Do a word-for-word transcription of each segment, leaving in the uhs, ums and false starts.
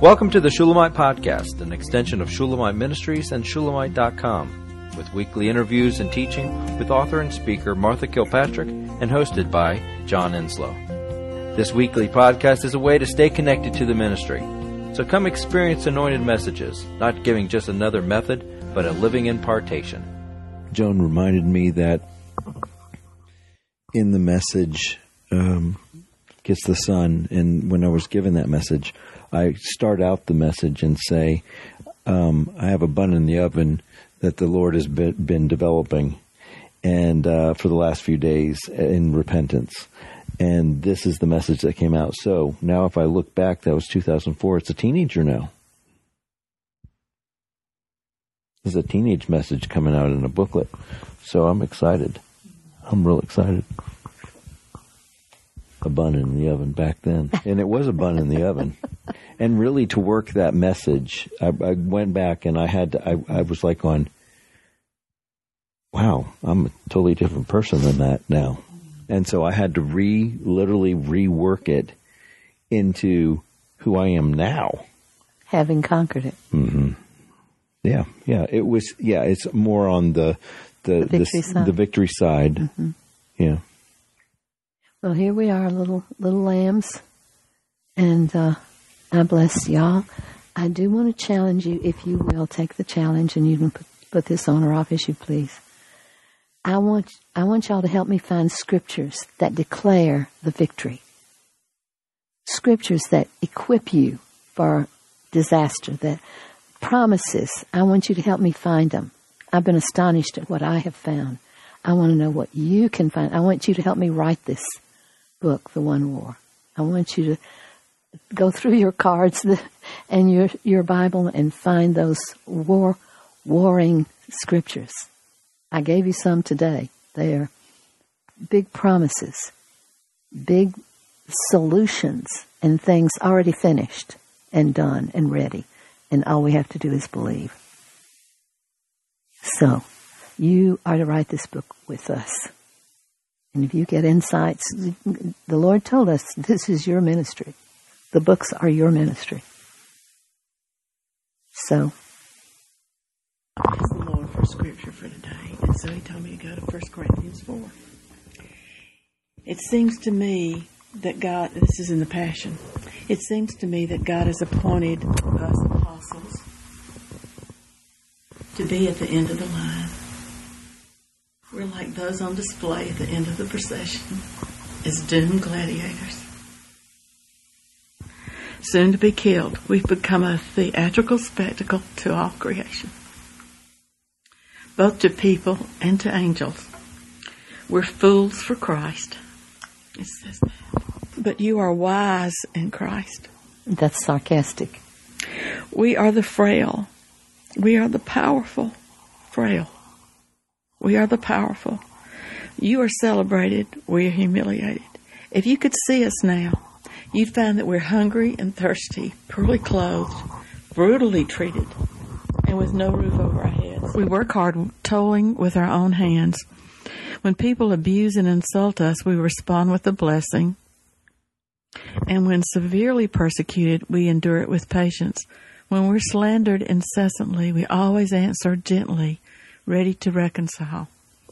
Welcome to the Shulamite Podcast, an extension of Shulamite Ministries and Shulamite dot com, with weekly interviews and teaching with author and speaker Martha Kilpatrick and hosted by John Enslow. This weekly podcast is a way to stay connected to the ministry. So come experience anointed messages, not giving just another method, but a living impartation. Joan reminded me that in the message, um, Gets the Sun, and when I was given that message, I start out the message and say, um, I have a bun in the oven that the Lord has been, been developing and uh, for the last few days in repentance. And this is the message that came out. So now if I look back, that was two thousand four. It's a teenager now. There's a teenage message coming out in a booklet. So I'm excited. I'm real excited. A bun in the oven back then. And it was a bun in the oven. And really to work that message, I, I went back and I had to, I, I was like on, wow, I'm a totally different person than that now. And so I had to re, literally rework it into who I am now. Having conquered it. Mm-hmm. Yeah, yeah. It was, yeah, it's more on the, the, the victory the, side. the victory side. Mm-hmm. Yeah. Well, here we are, little little lambs, and uh, I bless y'all. I do want to challenge you, if you will, take the challenge, and you can put, put this on or off as you please. I want I want y'all to help me find scriptures that declare the victory. Scriptures that equip you for disaster, that promises. I want you to help me find them. I've been astonished at what I have found. I want to know what you can find. I want you to help me write this book, The One War. I want you to go through your cards and your your Bible and find those war warring scriptures. I gave you some today. They are big promises, big solutions, and things already finished and done and ready. And all we have to do is believe. So, you are to write this book with us. And if you get insights, the Lord told us this is your ministry. The books are your ministry. So. Praise the Lord for scripture for today. And so he told me to go to First Corinthians four. It seems to me that God, this is in the Passion, it seems to me that God has appointed us apostles to be at the end of the line. We're like those on display at the end of the procession as doomed gladiators. Soon to be killed, we've become a theatrical spectacle to all creation, both to people and to angels. We're fools for Christ. It says that. But you are wise in Christ. That's sarcastic. We are the frail. We are the powerful, frail. We are the powerful. You are celebrated. We are humiliated. If you could see us now, you'd find that we're hungry and thirsty, poorly clothed, brutally treated, and with no roof over our heads. We work hard, toiling with our own hands. When people abuse and insult us, we respond with a blessing. And when severely persecuted, we endure it with patience. When we're slandered incessantly, we always answer gently, ready to reconcile.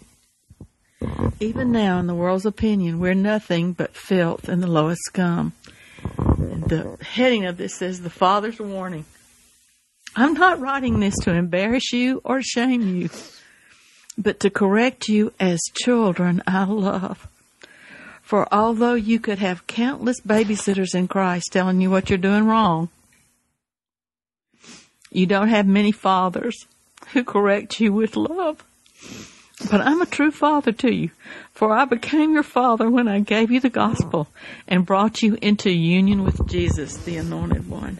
Even now, in the world's opinion, we're nothing but filth and the lowest scum. And the heading of this says, The Father's Warning. I'm not writing this to embarrass you or shame you, but to correct you as children I love. For although you could have countless babysitters in Christ telling you what you're doing wrong, you don't have many fathers who correct you with love. But I'm a true father to you, for I became your father when I gave you the gospel and brought you into union with Jesus, the Anointed One.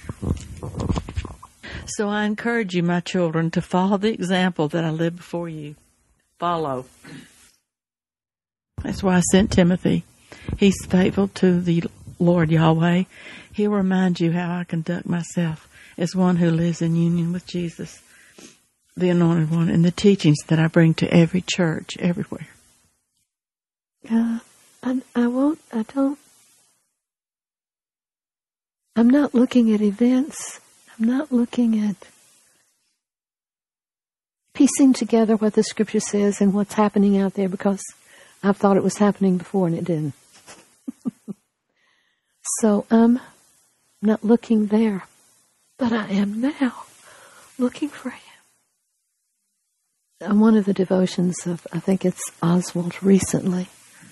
So I encourage you, my children, to follow the example that I live before you. Follow. That's why I sent Timothy. He's faithful to the Lord Yahweh. He'll remind you how I conduct myself as one who lives in union with Jesus, the Anointed One, and the teachings that I bring to every church, everywhere. Uh, I, I won't, I don't, I'm not looking at events. I'm not looking at piecing together what the Scripture says and what's happening out there, because I've thought it was happening before and it didn't. So I'm not looking there, but I am now looking for Him. On one of the devotions of, I think it's Oswald recently,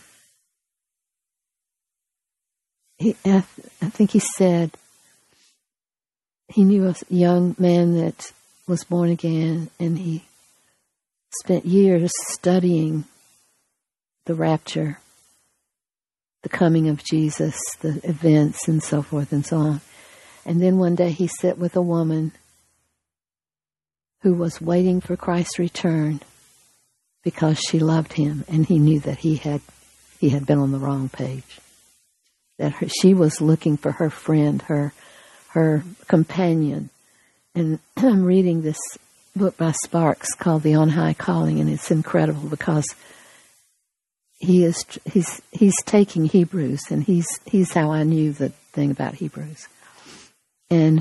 he, I, th- I think he said he knew a young man that was born again, and he spent years studying the rapture, the coming of Jesus, the events, and so forth and so on. And then one day he sat with a woman who was waiting for Christ's return because she loved him, and he knew that he had he had been on the wrong page. That her, she was looking for her friend, her her companion. And I'm reading this book by Sparks called The On High Calling, and it's incredible because he is he's he's taking Hebrews, and he's he's how I knew the thing about Hebrews. And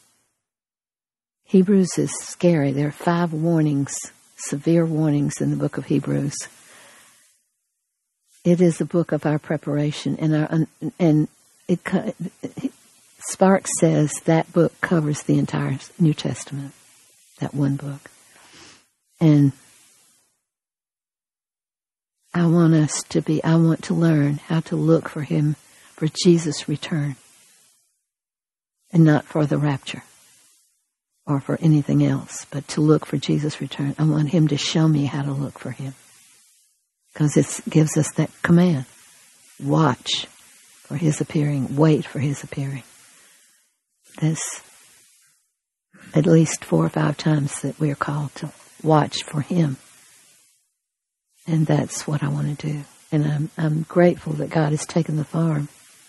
Hebrews is scary. There are five warnings, severe warnings in the book of Hebrews. It is a book of our preparation, and our and it, it Sparks says that book covers the entire New Testament, that one book. And I want us to be, I want to learn how to look for Him, for Jesus' return, and not for the rapture or for anything else, but to look for Jesus' return. I want Him to show me how to look for Him, because it gives us that command. Watch for His appearing. Wait for His appearing. There's at least four or five times that we are called to watch for Him. And that's what I want to do. And I'm I'm grateful that God has taken the farm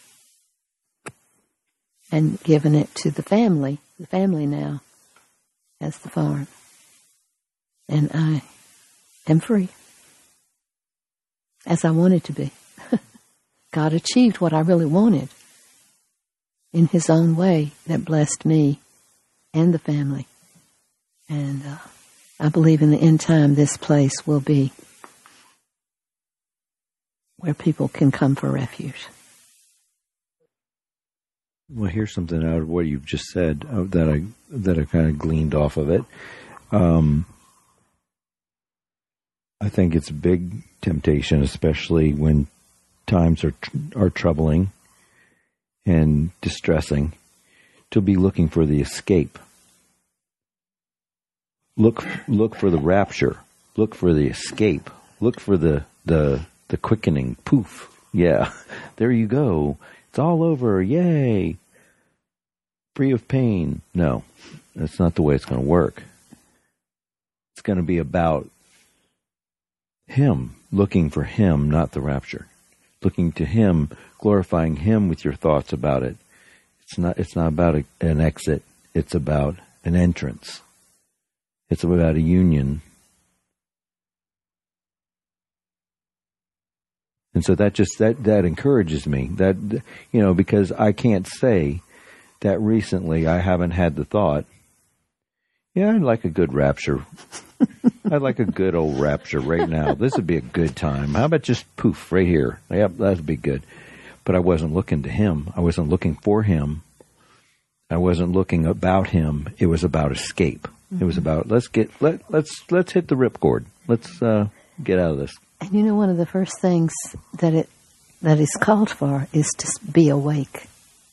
and given it to the family. The family now has the farm. And I am free, as I wanted to be. God achieved what I really wanted in His own way that blessed me and the family. And uh, I believe in the end time this place will be where people can come for refuge. Well, here's something out of what you've just said uh, that I that I kind of gleaned off of it. Um, I think it's a big temptation, especially when times are are troubling and distressing, to be looking for the escape. Look look for the rapture. Look for the escape. Look for the the the quickening. Poof. Yeah. There you go. It's all over. Yay. Free of pain. No. That's not the way it's going to work. It's going to be about Him, looking for Him, not the rapture. Looking to Him, glorifying Him with your thoughts about it. It's not it's not about a, an exit. It's about an entrance. It's about a union. And so that just that that encourages me. That, you know, because I can't say that recently I haven't had the thought, yeah, I'd like a good rapture. I'd like a good old rapture right now. This would be a good time. How about just poof right here? Yep, that'd be good. But I wasn't looking to Him. I wasn't looking for Him. I wasn't looking about Him. It was about escape. Mm-hmm. It was about let's get let let's let's hit the ripcord. Let's uh, get out of this. And you know, one of the first things that it that is called for is to be awake.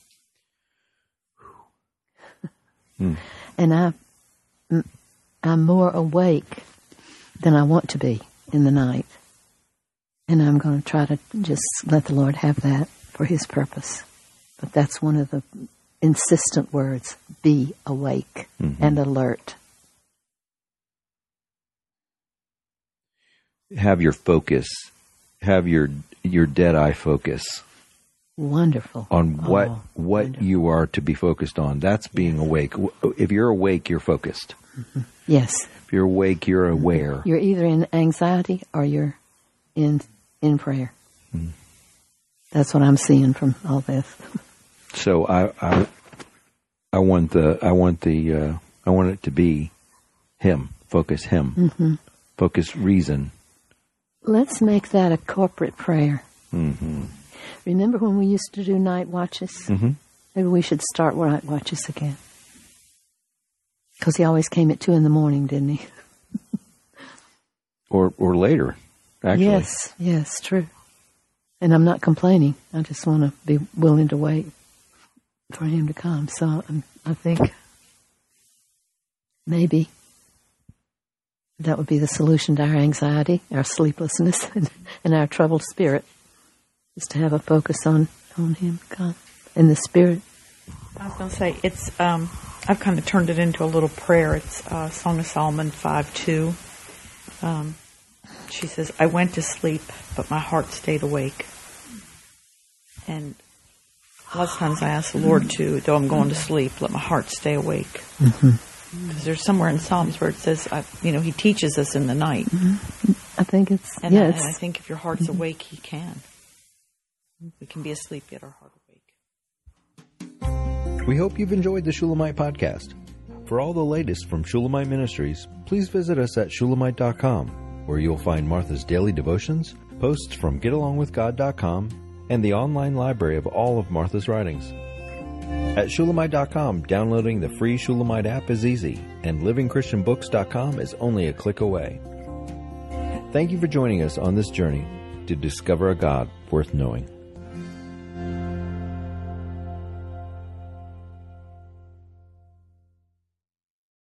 Hmm. And I, I'm more awake than I want to be in the night. And I'm going to try to just let the Lord have that for His purpose. But that's one of the insistent words, be awake mm-hmm. and alert. Have your focus, have your your dead eye focus. Wonderful. On what oh, what wonderful. you are to be focused on. That's being yes. awake. If you're awake, you're focused. Mm-hmm. Yes. If you're awake, you're aware. You're either in anxiety or you're in in prayer. Mm. That's what I'm seeing from all this. So I, I I want the I want the uh, I want it to be Him. Focus Him. Mm-hmm. Focus reason. Let's make that a corporate prayer. Mm-hmm. Remember when we used to do night watches? Mm-hmm. Maybe we should start night watches again. Because he always came at two in the morning, didn't he? Or or later, actually. Yes, yes, true. And I'm not complaining. I just want to be willing to wait for him to come. So um, I think maybe that would be the solution to our anxiety, our sleeplessness, and, and our troubled spirit, is to have a focus on, on him, God, and the Spirit. I was going to say, it's, um, I've kind of turned it into a little prayer. It's uh, Song of Solomon five two. Um, she says, I went to sleep, but my heart stayed awake. And a lot of times I ask the Lord to, though I'm going to sleep, let my heart stay awake. Mm-hmm. Because there's somewhere in Psalms where it says, uh, you know, He teaches us in the night. Mm-hmm. I think it's, and, yes. I, and I think if your heart's mm-hmm. awake, He can. We can be asleep, yet our heart awake. We hope you've enjoyed the Shulamite podcast. For all the latest from Shulamite Ministries, please visit us at shulamite dot com, where you'll find Martha's daily devotions, posts from get along with god dot com, and the online library of all of Martha's writings. At shulamite dot com, downloading the free Shulamite app is easy, and living christian books dot com is only a click away. Thank you for joining us on this journey to discover a God worth knowing.